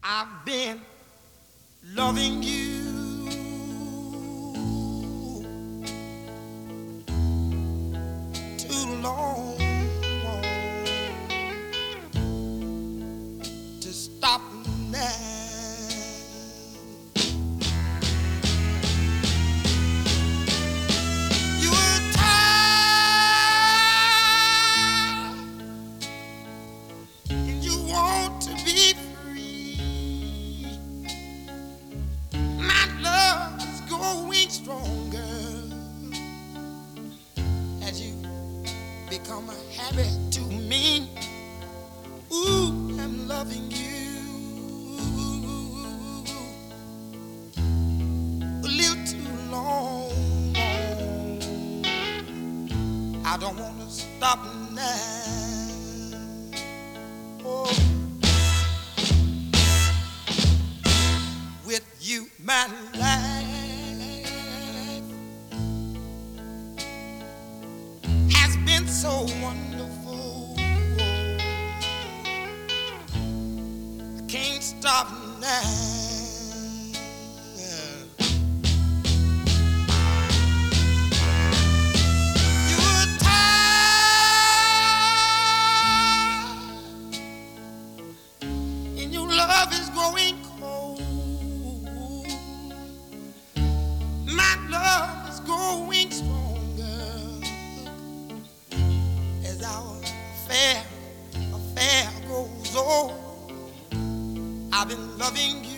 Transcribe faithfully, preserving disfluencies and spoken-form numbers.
I've been loving you too long to stop now. You were tired and you want to be free. My love is growing stronger as you become a habit to me. Ooh, I'm loving you a little too long. I don't want to stop now. Oh, with you, my life has been so wonderful. I can't stop now. You were tired and your love is growing cold. My love is growing stronger as our affair, affair goes on. I've been loving you